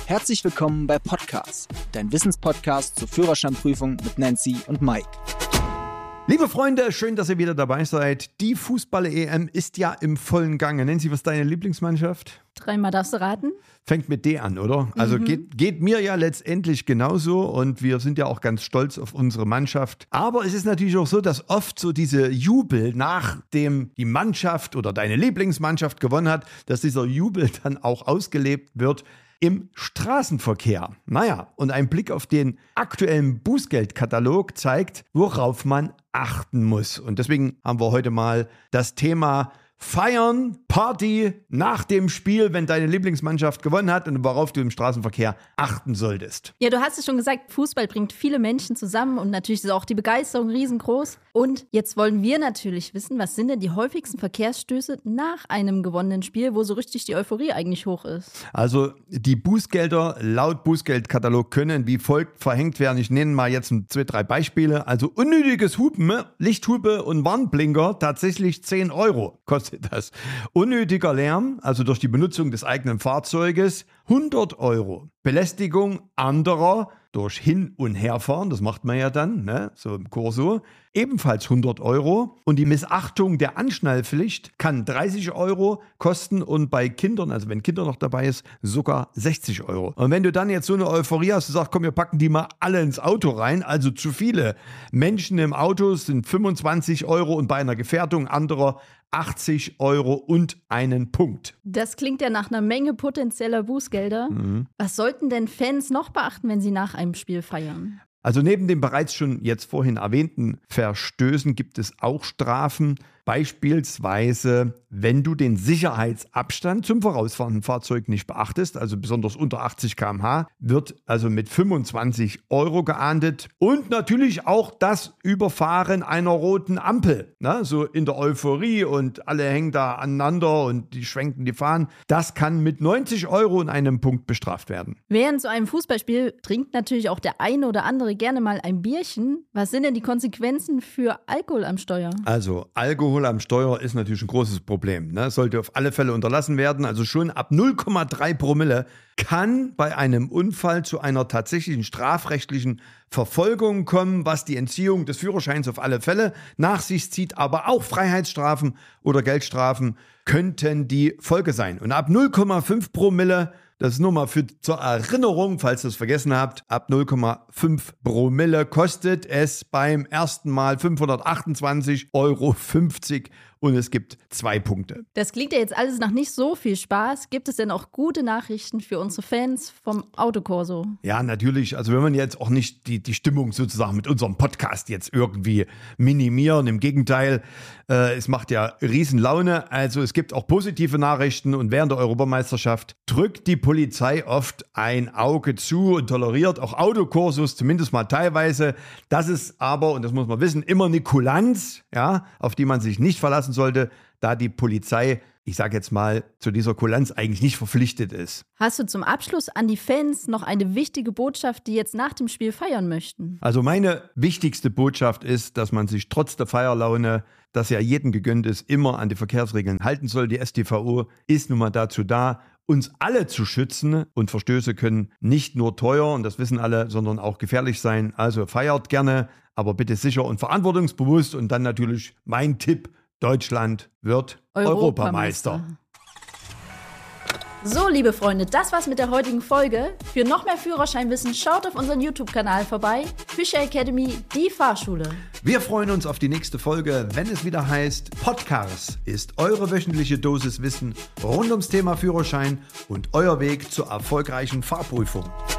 Herzlich willkommen bei Podcast, dein Wissenspodcast zur Führerscheinprüfung mit Nancy und Mike. Liebe Freunde, schön, dass ihr wieder dabei seid. Die Fußball-EM ist ja im vollen Gange. Nancy, was ist deine Lieblingsmannschaft? Dreimal darfst du raten. Fängt mit D an, oder? Also geht mir ja letztendlich genauso und wir sind ja auch ganz stolz auf unsere Mannschaft. Aber es ist natürlich auch so, dass oft so diese Jubel, nachdem die Mannschaft oder deine Lieblingsmannschaft gewonnen hat, dass dieser Jubel dann auch ausgelebt wird im Straßenverkehr. Naja, und ein Blick auf den aktuellen Bußgeldkatalog zeigt, worauf man achten muss. Und deswegen haben wir heute mal das Thema Feiern, Party nach dem Spiel, wenn deine Lieblingsmannschaft gewonnen hat und worauf du im Straßenverkehr achten solltest. Ja, du hast es schon gesagt, Fußball bringt viele Menschen zusammen und natürlich ist auch die Begeisterung riesengroß. Und jetzt wollen wir natürlich wissen, was sind denn die häufigsten Verkehrsstöße nach einem gewonnenen Spiel, wo so richtig die Euphorie eigentlich hoch ist? Also die Bußgelder laut Bußgeldkatalog können wie folgt verhängt werden. Ich nenne mal jetzt 2, 3 Beispiele. Also unnötiges Hupen, Lichthupe und Warnblinker, tatsächlich 10 Euro kostet das. Unnötiger Lärm, also durch die Benutzung des eigenen Fahrzeuges, 100 Euro. Belästigung anderer durch Hin- und Herfahren, das macht man ja dann, ne? So im Korso, ebenfalls 100 Euro. Und die Missachtung der Anschnallpflicht kann 30 Euro kosten und bei Kindern, also wenn Kinder noch dabei ist, sogar 60 Euro. Und wenn du dann jetzt so eine Euphorie hast, du sagst, komm, wir packen die mal alle ins Auto rein, also zu viele Menschen im Auto sind 25 Euro und bei einer Gefährdung anderer 80 Euro und einen Punkt. Das klingt ja nach einer Menge potenzieller Bußgelder. Was sollten denn Fans noch beachten, wenn sie nach einem Spiel feiern? Also neben den bereits schon jetzt vorhin erwähnten Verstößen gibt es auch Strafen. Beispielsweise, wenn du den Sicherheitsabstand zum vorausfahrenden Fahrzeug nicht beachtest, also besonders unter 80 km/h, wird also mit 25 Euro geahndet. Und natürlich auch das Überfahren einer roten Ampel. Ne? So in der Euphorie und alle hängen da aneinander und die schwenken die Fahnen. Das kann mit 90 Euro und einem Punkt bestraft werden. Während so einem Fußballspiel trinkt natürlich auch der eine oder andere gerne mal ein Bierchen. Was sind denn die Konsequenzen für Alkohol am Steuer? Also Alkohol am Steuer ist natürlich ein großes Problem. Ne? Sollte auf alle Fälle unterlassen werden. Also schon ab 0,3 Promille kann bei einem Unfall zu einer tatsächlichen strafrechtlichen Verfolgung kommen, was die Entziehung des Führerscheins auf alle Fälle nach sich zieht. Aber auch Freiheitsstrafen oder Geldstrafen könnten die Folge sein. Und ab 0,5 Promille, das ist nur mal zur Erinnerung, falls ihr es vergessen habt, ab 0,5 Promille kostet es beim ersten Mal 528,50 Euro und es gibt 2 Punkte. Das klingt ja jetzt alles nach nicht so viel Spaß. Gibt es denn auch gute Nachrichten für unsere Fans vom Autokorso? Ja, natürlich. Also wenn man jetzt auch nicht die Stimmung sozusagen mit unserem Podcast jetzt irgendwie minimieren. Im Gegenteil, es macht ja riesen Laune. Also es gibt auch positive Nachrichten und während der Europameisterschaft drückt die Polizei oft ein Auge zu und toleriert auch Autokorsos, zumindest mal teilweise. Das ist aber, und das muss man wissen, immer eine Kulanz, ja, auf die man sich nicht verlassen sollte, da die Polizei, ich sage jetzt mal, zu dieser Kulanz eigentlich nicht verpflichtet ist. Hast du zum Abschluss an die Fans noch eine wichtige Botschaft, die jetzt nach dem Spiel feiern möchten? Also meine wichtigste Botschaft ist, dass man sich trotz der Feierlaune, dass ja jedem gegönnt ist, immer an die Verkehrsregeln halten soll. Die StVO ist nun mal dazu da, uns alle zu schützen und Verstöße können nicht nur teuer, und das wissen alle, sondern auch gefährlich sein. Also feiert gerne, aber bitte sicher und verantwortungsbewusst und dann natürlich mein Tipp, Deutschland wird Europameister. So, liebe Freunde, das war's mit der heutigen Folge. Für noch mehr Führerscheinwissen schaut auf unseren YouTube-Kanal vorbei. Fischer Academy, die Fahrschule. Wir freuen uns auf die nächste Folge, wenn es wieder heißt, Podcast ist eure wöchentliche Dosis Wissen rund ums Thema Führerschein und euer Weg zur erfolgreichen Fahrprüfung.